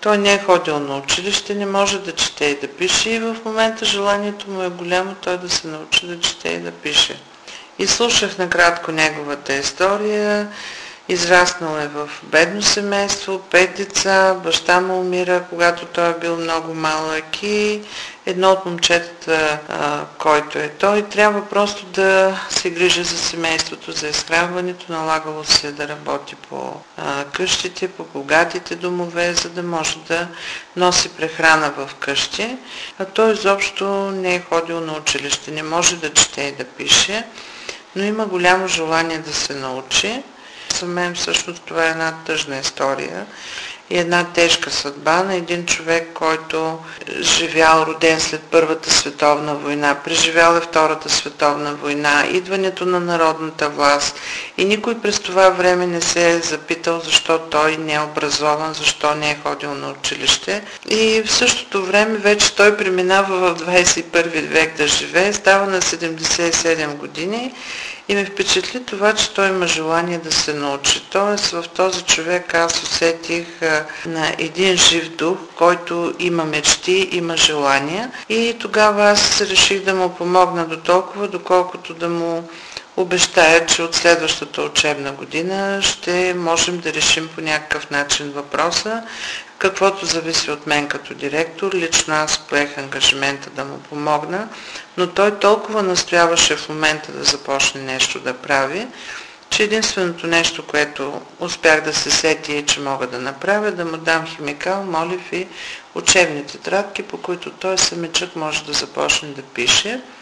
Той не е ходил на училище, не може да чете и да пише и в момента желанието му е голямо той да се научи да чете и да пише. И слушах накратко неговата история. Израснал е в бедно семейство, 5 деца, баща му умира, когато той е бил много малък и едно от момчетата, който е той, трябва просто да се грижи за семейството, за изхранването, налагало се да работи по къщите, по богатите домове, за да може да носи прехрана в къщи. А той изобщо не е ходил на училище, не може да чете и да пише, но има голямо желание да се научи. За мен всъщност това е една тъжна история и една тежка съдба на един човек, който живял роден след Първата световна война, преживял е Втората световна война, идването на народната власт и никой през това време не се е запитал защо той не е образован, защо не е ходил на училище. И в същото време вече той преминава в 21 век да живее, става на 77 години. И ме впечатли това, че той има желание да се научи. Тоест в този човек аз усетих на един жив дух, който има мечти, има желания. И тогава аз реших да му помогна до толкова, доколкото да му обещая, че от следващата учебна година ще можем да решим по някакъв начин въпроса. Каквото зависи от мен като директор, лично аз поех ангажимента да му помогна, но той толкова настояваше в момента да започне нещо да прави, че единственото нещо, което успях да се сети и че мога да направя, да му дам химикал, молив и учебни тетрадки, по които той самичък може да започне да пише.